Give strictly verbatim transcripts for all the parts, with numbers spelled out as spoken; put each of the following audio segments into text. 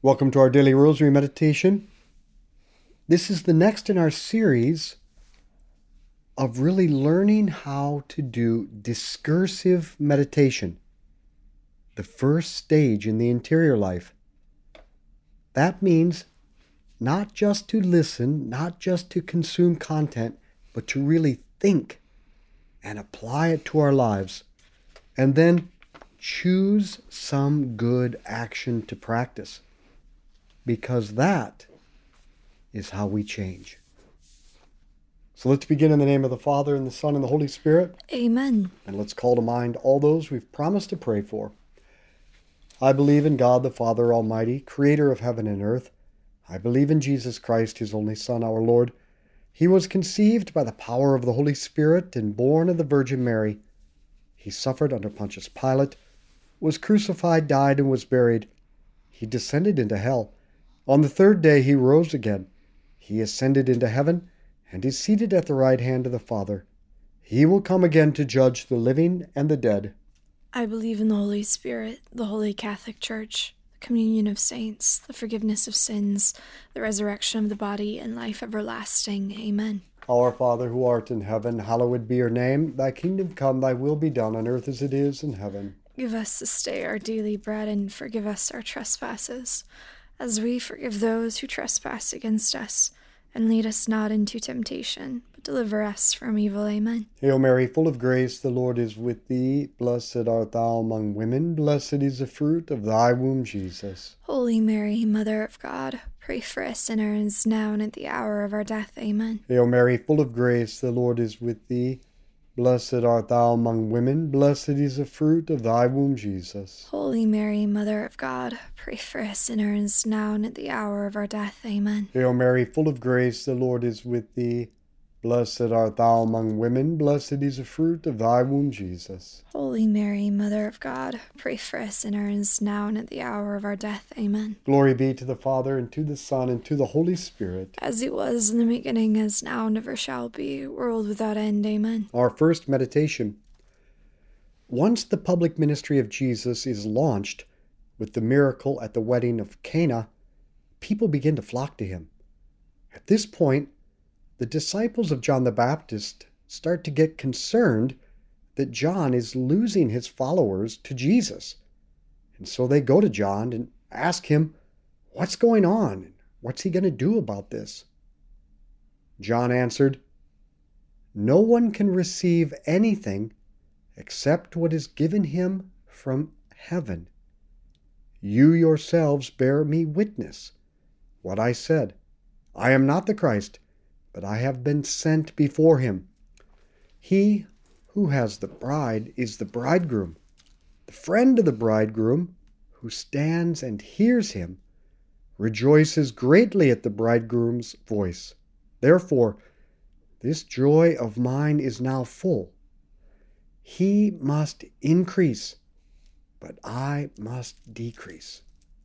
Welcome to our daily rosary meditation. This is the next in our series of really learning how to do discursive meditation, the first stage in the interior life. That means not just to listen, not just to consume content, but to really think and apply it to our lives, and then choose some good action to practice. Because that is how we change. So let's begin in the name of the Father, and the Son, and the Holy Spirit. Amen. And let's call to mind all those we've promised to pray for. I believe in God the Father Almighty, creator of heaven and earth. I believe in Jesus Christ, his only Son, our Lord. He was conceived by the power of the Holy Spirit and born of the Virgin Mary. He suffered under Pontius Pilate, was crucified, died, and was buried. He descended into hell. On the third day he rose again. He ascended into heaven and is seated at the right hand of the Father. He will come again to judge the living and the dead. I believe in the Holy Spirit, the Holy Catholic Church, the communion of saints, the forgiveness of sins, the resurrection of the body, and life everlasting. Amen. Our Father who art in heaven, hallowed be your name. Thy kingdom come, thy will be done on earth as it is in heaven. Give us this day our daily bread, and forgive us our trespasses, as we forgive those who trespass against us. And lead us not into temptation, but deliver us from evil. Amen. Hail Mary, full of grace, the Lord is with thee. Blessed art thou among women. Blessed is the fruit of thy womb, Jesus. Holy Mary, Mother of God, pray for us sinners, now and at the hour of our death. Amen. Hail Mary, full of grace, the Lord is with thee. Blessed art thou among women. Blessed is the fruit of thy womb, Jesus. Holy Mary, Mother of God, pray for us sinners, now and at the hour of our death. Amen. Hail Mary, full of grace, the Lord is with thee. Blessed art thou among women. Blessed is the fruit of thy womb, Jesus. Holy Mary, Mother of God, pray for us sinners, now and at the hour of our death. Amen. Glory be to the Father, and to the Son, and to the Holy Spirit. As it was in the beginning, as now, and ever shall be, world without end. Amen. Our first meditation. Once the public ministry of Jesus is launched with the miracle at the wedding of Cana, people begin to flock to him. At this point, the disciples of John the Baptist start to get concerned that John is losing his followers to Jesus. And so they go to John and ask him, what's going on? What's he going to do about this? John answered, no one can receive anything except what is given him from heaven. You yourselves bear me witness what I said. I am not the Christ, but I have been sent before him. He who has the bride is the bridegroom. The friend of the bridegroom, who stands and hears him, rejoices greatly at the bridegroom's voice. Therefore, this joy of mine is now full. He must increase, but I must decrease.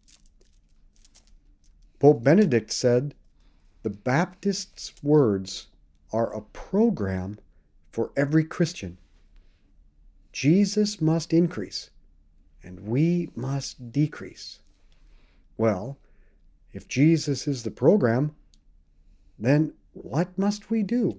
Pope Benedict said, the Baptist's words are a program for every Christian. Jesus must increase, and we must decrease. Well, if Jesus is the program, then what must we do?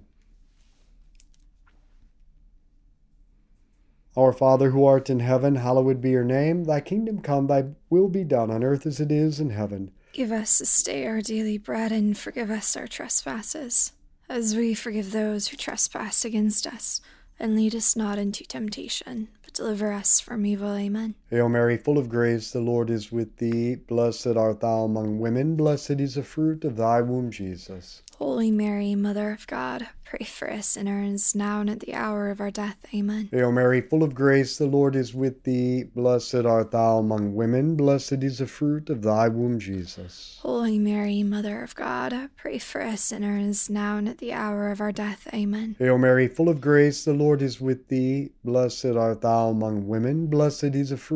Our Father who art in heaven, hallowed be your name. Thy kingdom come, thy will be done on earth as it is in heaven. Give us this day our daily bread, and forgive us our trespasses, as we forgive those who trespass against us. And lead us not into temptation, but deliver us from evil. Amen. Hail Mary, full of grace, the Lord is with thee. Blessed art thou among women. Blessed is the fruit of thy womb, Jesus. Holy Mary, Mother of God, pray for us sinners, now and at the hour of our death. Amen. Hail Mary, full of grace, the Lord is with thee. Blessed art thou among women. Blessed is the fruit of thy womb, Jesus. Holy Mary, Mother of God, pray for us sinners, now and at the hour of our death. Amen. Hail Mary, full of grace, the Lord is with thee. Blessed art thou among women. Blessed is the fruit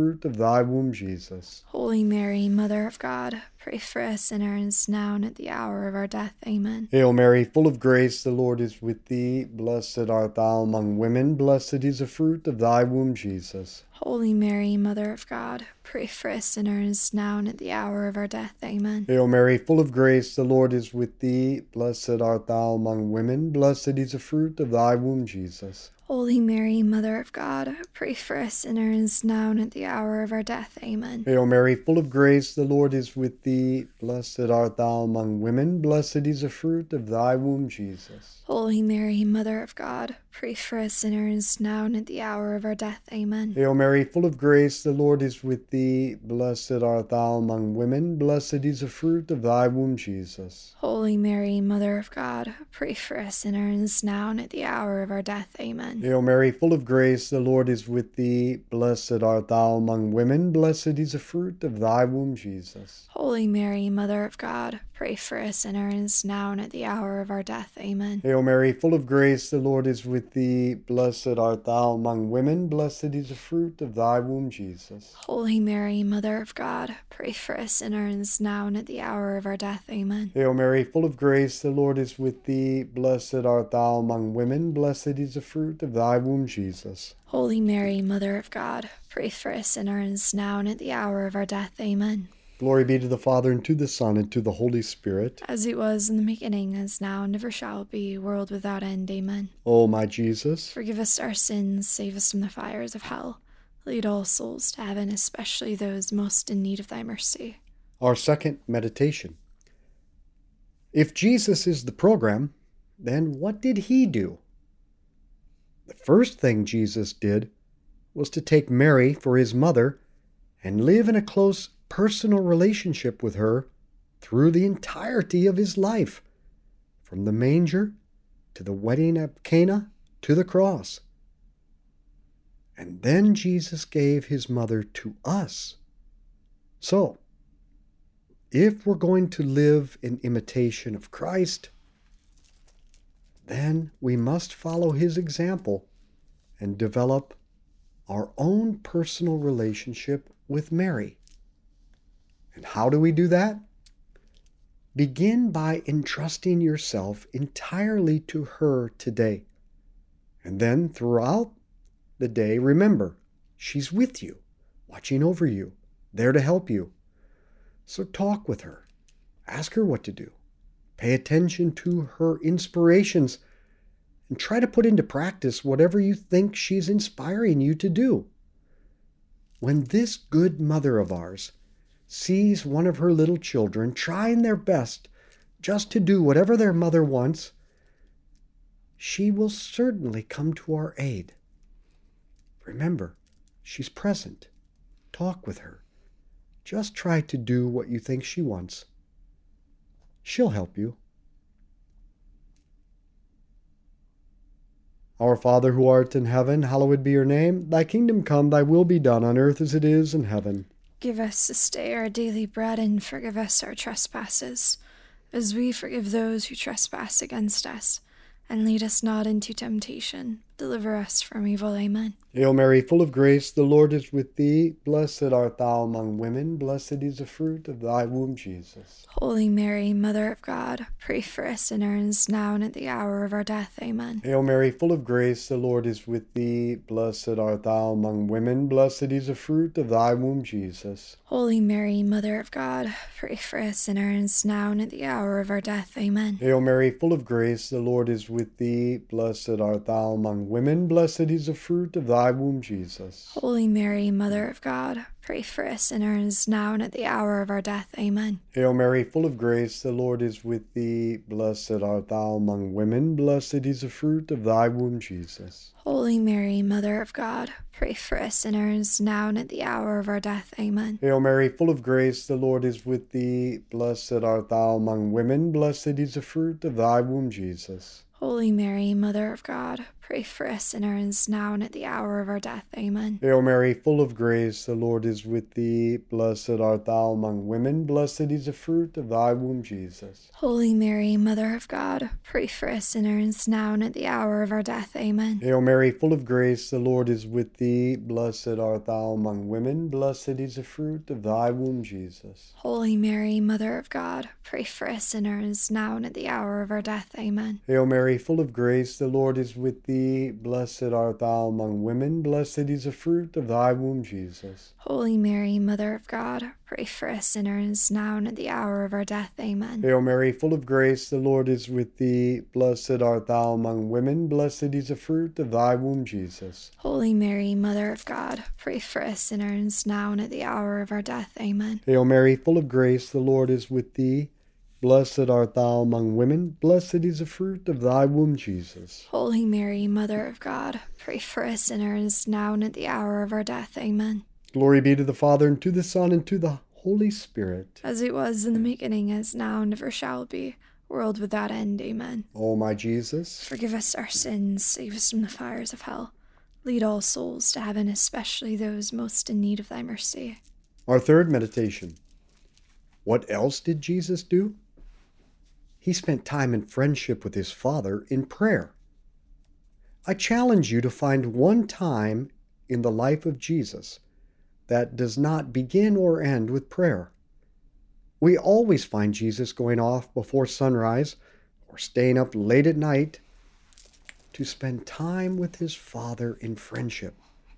fruit of thy womb, Jesus. Holy Mary, Mother of God, pray for us sinners, now and at the hour of our death. Amen. Hail Mary, full of grace, the Lord is with thee. Blessed art thou among women, blessed is the fruit of thy womb, Jesus. Holy Mary, Mother of God, pray for us sinners, now and at the hour of our death. Amen. Hail Mary, full of grace, the Lord is with thee. Blessed art thou among women, blessed is the fruit of thy womb, Jesus. Holy Mary, Mother of God, pray for us sinners, now and at the hour of our death. Amen. Hail Mary, full of grace, the Lord is with thee. Blessed art thou among women, blessed is the fruit of thy womb, Jesus. Holy Mary, Mother of God, pray for us sinners, now and at the hour of our death. Amen. Hail Mary, full of grace, the Lord is with thee. Blessed art thou among women, blessed is the fruit of thy womb, Jesus. Holy Mary, Mother of God, pray for us sinners, now and at the hour of our death. Amen. Hail Mary, full of grace, the Lord is with thee. Blessed art thou among women, blessed is the fruit of thy womb, Jesus. Holy Mary, Mother of God, pray for us sinners, now and at the hour of our death. Amen. Hail Mary, full of grace, the Lord is with thee. Blessed art thou among women, blessed is the fruit of thy womb, Jesus. Holy Mary, Mother of God, pray for us sinners, now and at the hour of our death. Amen. Hail Mary, full of grace, the Lord is with thee. Blessed art thou among women, blessed is the fruit of thy womb, Jesus. Holy Mary, Mother of God, pray for us sinners, now and at the hour of our death. Amen. Glory be to the Father, and to the Son, and to the Holy Spirit. As it was in the beginning, as now, and ever shall be, world without end. Amen. O my Jesus, forgive us our sins, save us from the fires of hell. Lead all souls to heaven, especially those most in need of thy mercy. Our second meditation. If Jesus is the program, then what did he do? The first thing Jesus did was to take Mary for his mother and live in a close personal relationship with her through the entirety of his life, from the manger to the wedding at Cana to the cross. And then Jesus gave his mother to us. So, if we're going to live in imitation of Christ, then we must follow his example and develop our own personal relationship with Mary. And how do we do that? Begin by entrusting yourself entirely to her today. And then throughout the day, remember, she's with you, watching over you, there to help you. So talk with her. Ask her what to do. Pay attention to her inspirations and try to put into practice whatever you think she's inspiring you to do. When this good mother of ours sees one of her little children trying their best just to do whatever their mother wants, she will certainly come to our aid. Remember, she's present. Talk with her. Just try to do what you think she wants. She'll help you. Our Father who art in heaven, hallowed be your name. Thy kingdom come, thy will be done on earth as it is in heaven. Give us this day our daily bread, and forgive us our trespasses, as we forgive those who trespass against us. And lead us not into temptation, but deliver us from evil. Amen. Hail Mary, full of grace, the Lord is with thee. Blessed art thou among women, blessed is the fruit of thy womb, Jesus. Holy Mary, Mother of God, pray for us sinners, now and at the hour of our death. Amen. Hail Mary, full of grace, the Lord is with thee. Blessed art thou among women, blessed is the fruit of thy womb, Jesus. Holy Mary, Mother of God, pray for us sinners, now and at the hour of our death. Amen. Hail Mary, full of grace, the Lord is with thee. Blessed art thou among women, blessed is the fruit of thy womb, Jesus. Holy Mary, Mother of God, pray for us sinners, now and at the hour of our death. Amen. Hail Mary, full of grace, the Lord is with thee. Blessed art thou among women, blessed is the fruit of thy womb, Jesus. Holy Mary, Mother of God, pray for us sinners, now and at the hour of our death. Amen. Hail Mary, full of grace, the Lord is with thee. Blessed art thou among women, blessed is the fruit of thy womb, Jesus. Holy Mary, Mother of God, pray for us sinners, now and at the hour of our death. Amen. Hail Mary, full of grace, the Lord is with thee. Blessed art thou among women, blessed is the fruit of thy womb, Jesus. Holy Mary, Mother of God, pray for us sinners, now and at the hour of our death. Amen. Hail Mary, full of grace, the Lord is with thee. Blessed art thou among women, blessed is the fruit of thy womb, Jesus. Holy Mary, Mother of God, pray for us sinners, now and at the hour of our death. Amen. Hail Mary, full of grace, the Lord is with thee. Blessed art thou among women, blessed is the fruit of thy womb, Jesus. Holy Mary, Mother of God, pray for us sinners, now and at the hour of our death. Amen. Hail Mary, full of grace, the Lord is with thee. Blessed art thou among women, blessed is the fruit of thy womb, Jesus. Holy Mary, Mother of God, pray for us sinners, now and at the hour of our death. Amen. Hail Mary, full of grace, the Lord is with thee. Blessed art thou among women, blessed is the fruit of thy womb, Jesus. Holy Mary, Mother of God, pray for us sinners, now and at the hour of our death. Amen. Glory be to the Father, and to the Son, and to the Holy Spirit. As it was in the beginning, as now, and ever shall be, world without end. Amen. O my Jesus, forgive us our sins, save us from the fires of hell. Lead all souls to heaven, especially those most in need of thy mercy. Our third meditation. What else did Jesus do? He spent time in friendship with his Father in prayer. I challenge you to find one time in the life of Jesus that does not begin or end with prayer. We always find Jesus going off before sunrise or staying up late at night to spend time with his Father in friendship.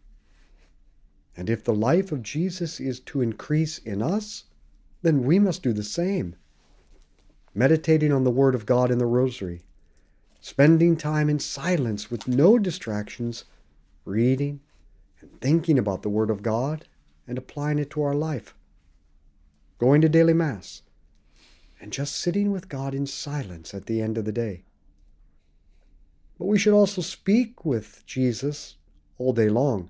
And if the life of Jesus is to increase in us, then we must do the same. Meditating on the Word of God in the Rosary, spending time in silence with no distractions, reading and thinking about the Word of God and applying it to our life, going to daily Mass, and just sitting with God in silence at the end of the day. But we should also speak with Jesus all day long.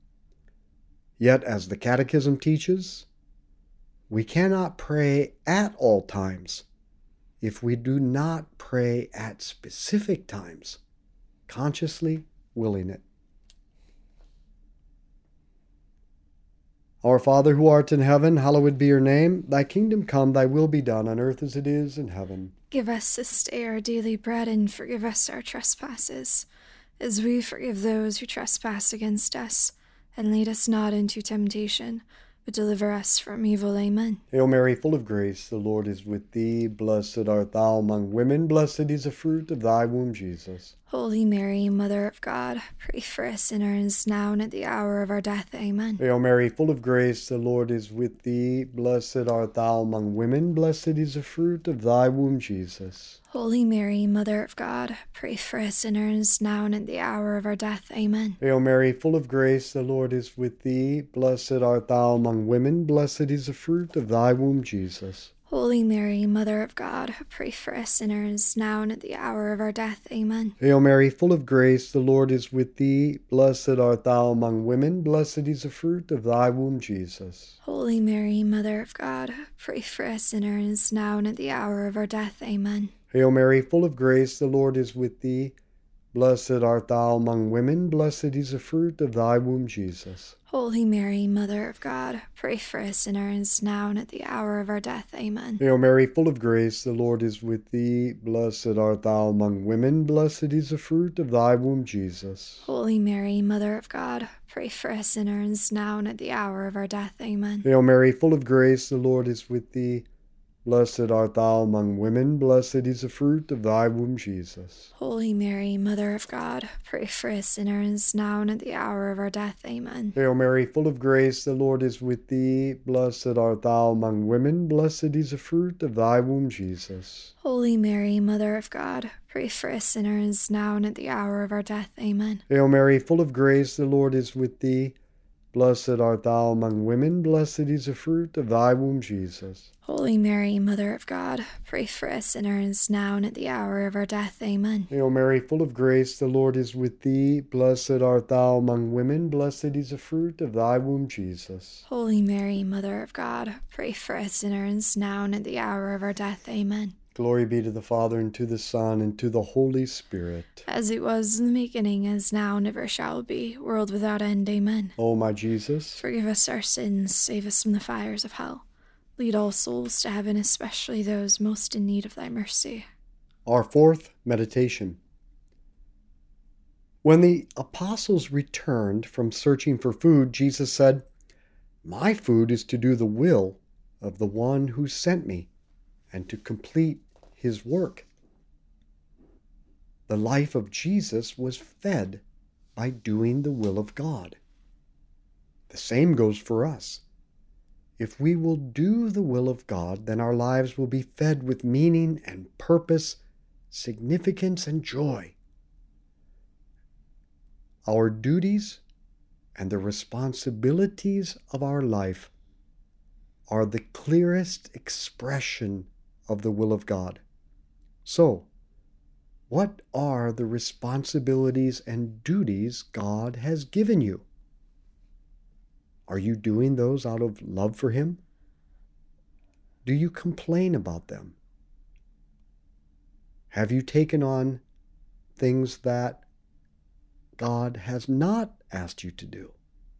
Yet, as the Catechism teaches, we cannot pray at all times if we do not pray at specific times, consciously willing it. Our Father who art in heaven, hallowed be your name. Thy kingdom come, thy will be done on earth as it is in heaven. Give us this day our daily bread, and forgive us our trespasses, as we forgive those who trespass against us. And lead us not into temptation, but deliver us from evil. Amen. Hail Mary, full of grace, the Lord is with thee. Blessed art thou among women, blessed is the fruit of thy womb, Jesus. Holy Mary, Mother of God, pray for us sinners, now and at the hour of our death. Amen. Hail Mary, full of grace, the Lord is with thee. Blessed art thou among women, blessed is the fruit of thy womb, Jesus. Holy Mary, Mother of God, pray for us sinners, now and at the hour of our death. Amen. Hail Mary, full of grace, the Lord is with thee. Blessed art thou among women, blessed is the fruit of thy womb, Jesus. Holy Mary, Mother of God, pray for us sinners, now and at the hour of our death. Amen. Hail Mary, full of grace, the Lord is with thee. Blessed art thou among women, blessed is the fruit of thy womb, Jesus. Holy Mary, Mother of God, pray for us sinners, now and at the hour of our death. Amen. Hail Mary, full of grace, the Lord is with thee. Blessed art thou among women, blessed is the fruit of thy womb, Jesus. Holy Mary, Mother of God, pray for us sinners, now and at the hour of our death. Amen. Hail Mary, full of grace, the Lord is with thee. Blessed art thou among women, blessed is the fruit of thy womb, Jesus. Holy Mary, Mother of God, pray for us sinners, now and at the hour of our death. Amen. Hail Mary, full of grace, the Lord is with thee. Blessed art thou among women, blessed is the fruit of thy womb, Jesus. Holy Mary, Mother of God, pray for us sinners, now and at the hour of our death. Amen. Hail Mary, full of grace, the Lord is with thee. Blessed art thou among women, blessed is the fruit of thy womb, Jesus. Holy Mary, Mother of God, pray for us sinners, now and at the hour of our death. Amen. Hail Mary, full of grace, the Lord is with thee. Blessed art thou among women, blessed is the fruit of thy womb, Jesus. Holy Mary, Mother of God, pray for us sinners, now and at the hour of our death. Amen. Hail Mary, full of grace, the Lord is with thee. Blessed art thou among women, blessed is the fruit of thy womb, Jesus. Holy Mary, Mother of God, pray for us sinners, now and at the hour of our death. Amen. Glory be to the Father, and to the Son, and to the Holy Spirit. As it was in the beginning, as now, and ever shall be, world without end. Amen. O my Jesus, Forgive us our sins, save us from the fires of hell. Lead all souls to heaven, especially those most in need of thy mercy. our fourth meditation. When the apostles returned from searching for food, Jesus said, "My food is to do the will of the one who sent me and to complete his work." The life of Jesus was fed by doing the will of God. The same goes for us. If we will do the will of God, then our lives will be fed with meaning and purpose, significance and joy. Our duties and the responsibilities of our life are the clearest expression of the will of God. So, what are the responsibilities and duties God has given you? Are you doing those out of love for Him? Do you complain about them? Have you taken on things that God has not asked you to do?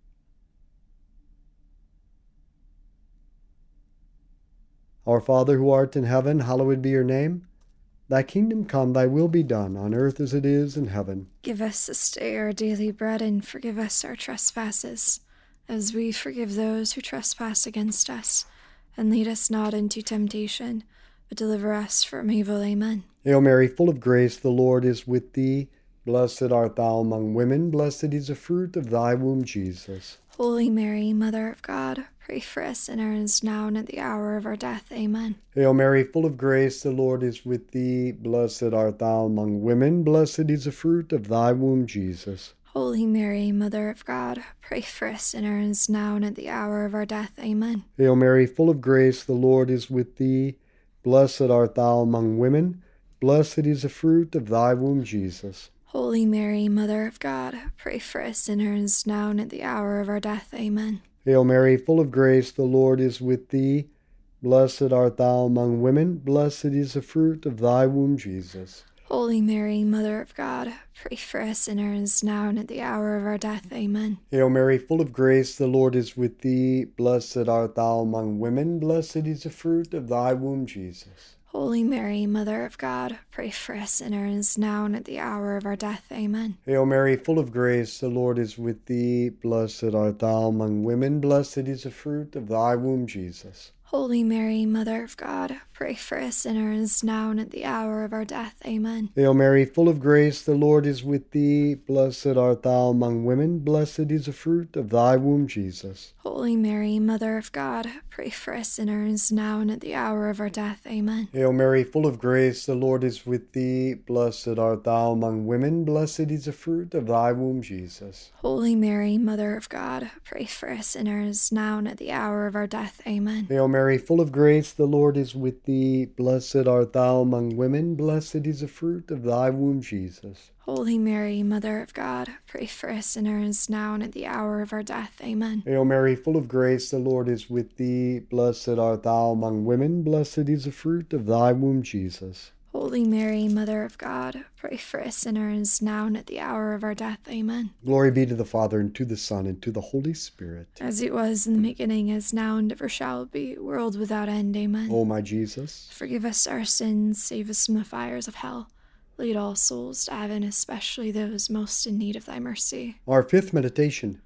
Our Father who art in heaven, hallowed be your name. Thy kingdom come, thy will be done, on earth as it is in heaven. Give us this day our daily bread, and forgive us our trespasses, as we forgive those who trespass against us. And lead us not into temptation, but deliver us from evil. Amen. Hail Mary, full of grace, the Lord is with thee. Blessed art thou among women, blessed is the fruit of thy womb, Jesus. Holy Mary, Mother of God, pray for us sinners, now and at the hour of our death. Amen. Hail Mary, full of grace, the Lord is with thee. Blessed art thou among women, blessed is the fruit of thy womb, Jesus. Holy Mary, Mother of God, pray for us sinners, now and at the hour of our death. Amen. Hail Mary, full of grace, the Lord is with thee. Blessed art thou among women, blessed is the fruit of thy womb, Jesus. Holy Mary, Mother of God, pray for us sinners, now and at the hour of our death. Amen. Hail Mary, full of grace, the Lord is with thee. Blessed art thou among women, blessed is the fruit of thy womb, Jesus. Holy Mary, Mother of God, pray for us sinners, now and at the hour of our death. Amen. Hail Mary, full of grace, the Lord is with thee. Blessed art thou among women, blessed is the fruit of thy womb, Jesus. Holy Mary, Mother of God, pray for us sinners, now and at the hour of our death. Amen. Hail Mary, full of grace, the Lord is with thee. Blessed art thou among women, blessed is the fruit of thy womb, Jesus. Holy Mary, Mother of God, pray for us sinners, now and at the hour of our death. Amen. Hail Mary, full of grace, the Lord is with thee. Blessed art thou among women, blessed is the fruit of thy womb, Jesus. Holy Mary, Mother of God, pray for us sinners, now and at the hour of our death. Amen. Hail Mary, full of grace, the Lord is with thee. Blessed art thou among women, blessed is the fruit of thy womb, Jesus. Holy Mary, Mother of God, pray for us sinners, now and at the hour of our death. Amen. Hail Mary, full of grace, the Lord is with thee. Blessed art thou among women, blessed is the fruit of thy womb, Jesus. Holy Mary, Mother of God, pray for us sinners, now and at the hour of our death. Amen. Hail Mary, full of grace, the Lord is with thee. Blessed art thou among women, blessed is the fruit of thy womb, Jesus. Holy Mary, Mother of God, pray for us sinners, now and at the hour of our death. Amen. Glory be to the Father, and to the Son, and to the Holy Spirit. As it was in the beginning, as now, and ever shall be, world without end. Amen. O my Jesus, Forgive us our sins, save us from the fires of hell. Lead all souls to heaven, especially those most in need of thy mercy. our fifth meditation.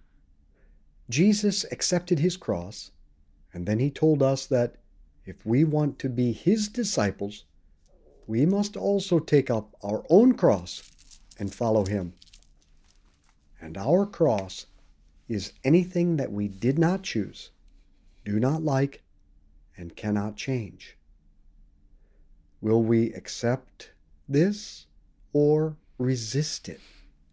Jesus accepted his cross, and then he told us that if we want to be his disciples, we must also take up our own cross and follow him. And our cross is anything that we did not choose, do not like, and cannot change. Will we accept this or resist it?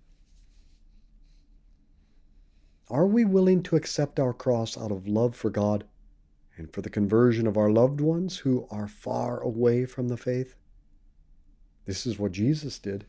Are we willing to accept our cross out of love for God and for the conversion of our loved ones who are far away from the faith? This is what Jesus did.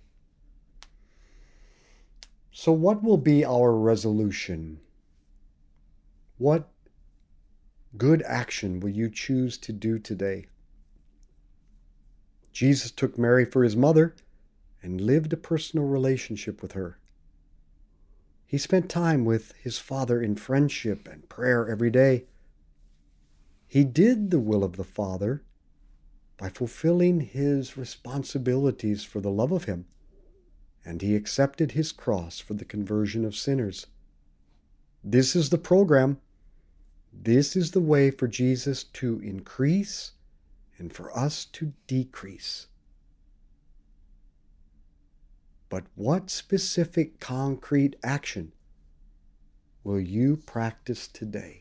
So what will be our resolution? What good action will you choose to do today? Jesus took Mary for his mother and lived a personal relationship with her. He spent time with his Father in friendship and prayer every day. He did the will of the Father by fulfilling his responsibilities for the love of him, and he accepted his cross for the conversion of sinners. This is the program. This is the way for Jesus to increase and for us to decrease. But what specific concrete action will you practice today?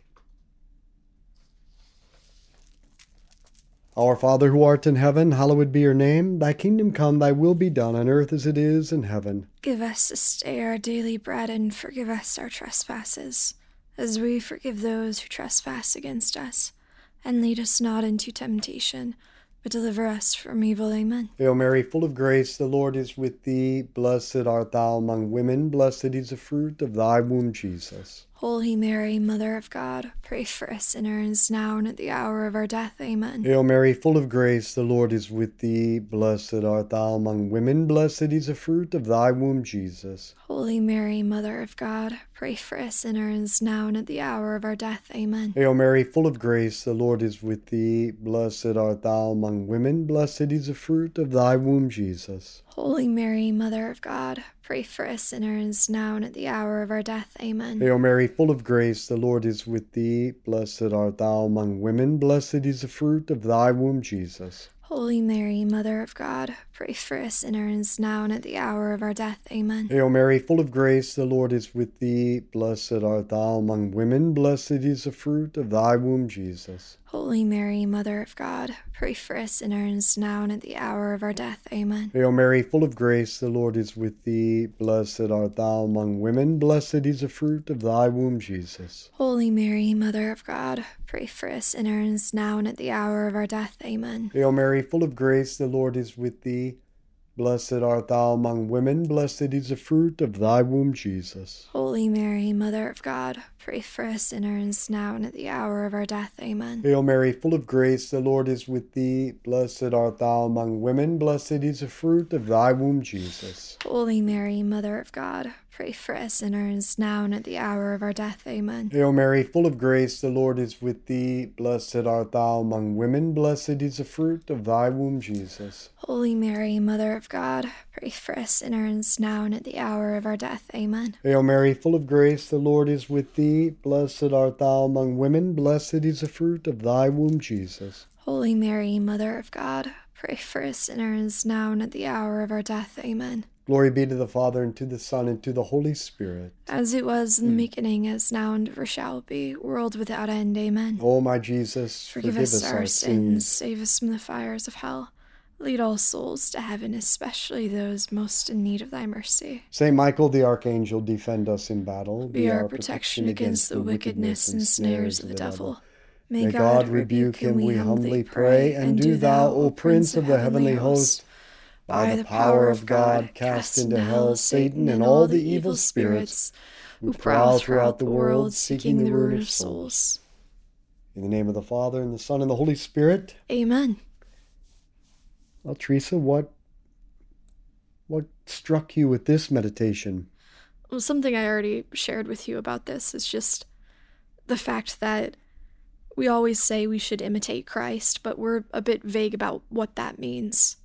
Our Father who art in heaven, hallowed be your name. Thy kingdom come, thy will be done on earth as it is in heaven. Give us this day our daily bread, and forgive us our trespasses, as we forgive those who trespass against us. And lead us not into temptation, but deliver us from evil. Amen. Hail Mary, full of grace, the Lord is with thee. Blessed art thou among women. Blessed is the fruit of thy womb, Jesus. Holy Mary, Mother of God, pray for us sinners, now and at the hour of our death. Amen. Hail Mary, full of grace, the Lord is with thee. Blessed art thou among women. Blessed is the fruit of thy womb, Jesus. Holy Mary, Mother of God, pray for us sinners, now and at the hour of our death. Amen. Hail Mary, full of grace, the Lord is with thee. Blessed art thou among women. Blessed is the fruit of thy womb, Jesus. Holy Mary, Mother of God, pray for us sinners, now and at the hour of our death. Amen. Hail Mary, full of grace, the Lord is with thee. Blessed art thou among women. Blessed is the fruit of thy womb, Jesus. Holy Mary, Mother of God, pray for us sinners, now and at the hour of our death. Amen. Hail Mary, full of grace, the Lord is with thee. Blessed art thou among women. Blessed is the fruit of thy womb, Jesus. Holy Mary, Mother of God, pray for us sinners, now and at the hour of our death. Amen. Hail Mary, full of grace, the Lord is with thee. Blessed art thou among women. Blessed is the fruit of thy womb, Jesus. Holy Mary, Mother of God, pray for us sinners, now and at the hour of our death. Amen. Hail Mary, full of grace, the Lord is with thee. Blessed art thou among women. Blessed is the fruit of thy womb, Jesus. Holy Mary, Mother of God, pray for us sinners, now and at the hour of our death. Amen. Hail Mary, full of grace, the Lord is with thee. Blessed art thou among women. Blessed is the fruit of thy womb, Jesus. Holy Mary, Mother of God, pray for us sinners, now and at the hour of our death. Amen. Hail Mary, full of grace, the Lord is with thee. Blessed art thou among women. Blessed is the fruit of thy womb, Jesus. Holy Mary, Mother of God, pray for us sinners, now and at the hour of our death. Amen. Hail Mary, full of grace, the Lord is with thee. Blessed art thou among women. Blessed is the fruit of thy womb, Jesus. Holy Mary, Mother of God, pray for us sinners, now and at the hour of our death. Amen. Glory be to the Father, and to the Son, and to the Holy Spirit. As it was in the beginning, as now, and ever shall be, world without end. Amen. O my Jesus, forgive, forgive us our sins, sins, save us from the fires of hell. Lead all souls to heaven, especially those most in need of thy mercy. Saint Michael the Archangel, defend us in battle. Be, be our protection against the wickedness and snares of the devil. May God rebuke him, we humbly pray. And do thou, O Prince of the heavenly host, by the power of God, cast into hell Satan and all the evil spirits who prowl throughout the world, seeking the ruin of souls. In the name of the Father, and the Son, and the Holy Spirit. Amen. Well, Teresa, what what struck you with this meditation? Well, something I already shared with you about this is just the fact that we always say we should imitate Christ, but we're a bit vague about what that means.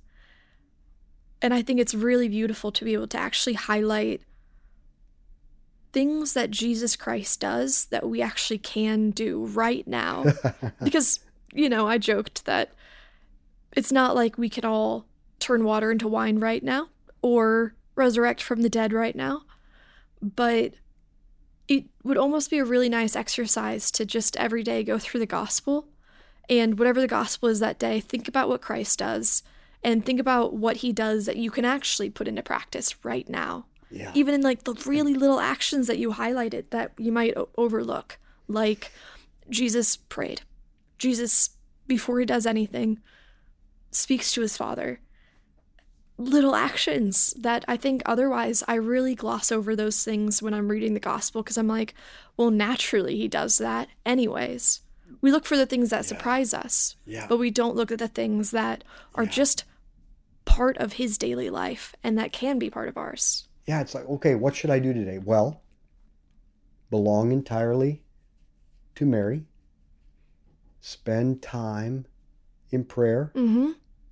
And I think it's really beautiful to be able to actually highlight things that Jesus Christ does that we actually can do right now. Because, you know, I joked that it's not like we can all turn water into wine right now or resurrect from the dead right now, but it would almost be a really nice exercise to just every day go through the gospel, and whatever the gospel is that day, think about what Christ does and think about what he does that you can actually put into practice right now. Yeah. Even in like the really little actions that you highlighted that you might o- overlook, like Jesus prayed. Jesus, before he does anything, speaks to his Father. Little actions that I think otherwise I really gloss over those things when I'm reading the gospel, because I'm like, well, naturally he does that anyways. We look for the things that yeah. surprise us, yeah. but we don't look at the things that are yeah. just part of his daily life, and that can be part of ours. Yeah, it's like, okay, what should I do today? Well, belong entirely to Mary. Spend time in prayer. Mm-hmm.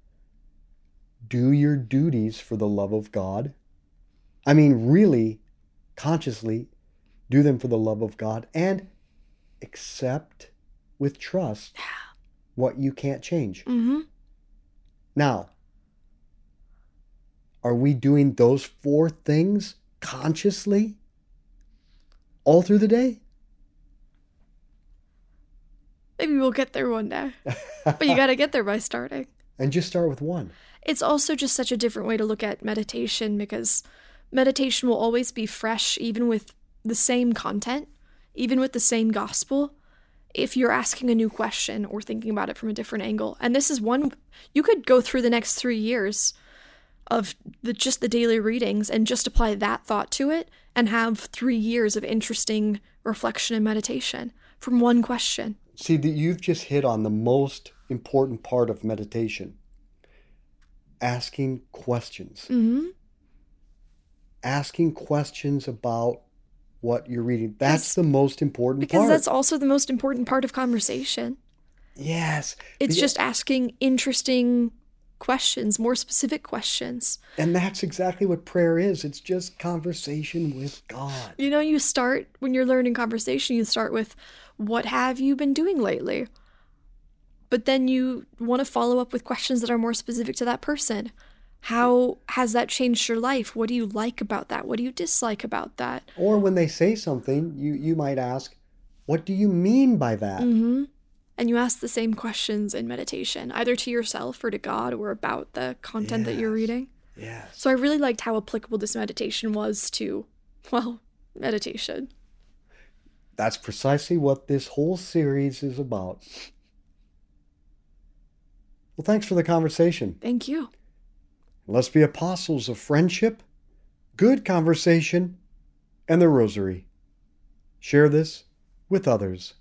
Do your duties for the love of God. I mean, really, consciously do them for the love of God, and accept with trust what you can't change. Mm-hmm. Now, are we doing those four things consciously all through the day? Maybe we'll get there one day. But you got to get there by starting. And just start with one. It's also just such a different way to look at meditation, because meditation will always be fresh, even with the same content, even with the same gospel, if you're asking a new question or thinking about it from a different angle. And this is one, you could go through the next three years of the, just the daily readings and just apply that thought to it and have three years of interesting reflection and meditation from one question. See, that you've just hit on the most important part of meditation. Asking questions. Mm-hmm. Asking questions about what you're reading. That's the most important because part. Because that's also the most important part of conversation. Yes. It's because, just asking interesting questions, more specific questions. And that's exactly what prayer is. It's just conversation with God. You know, you start, when you're learning conversation, you start with, what have you been doing lately? But then you want to follow up with questions that are more specific to that person. How has that changed your life? What do you like about that? What do you dislike about that? Or when they say something, you, you might ask, what do you mean by that? Mm-hmm. And you ask the same questions in meditation, either to yourself or to God or about the content yes. that you're reading. Yes. So I really liked how applicable this meditation was to, well, meditation. That's precisely what this whole series is about. Well, thanks for the conversation. Thank you. Let's be apostles of friendship, good conversation, and the rosary. Share this with others.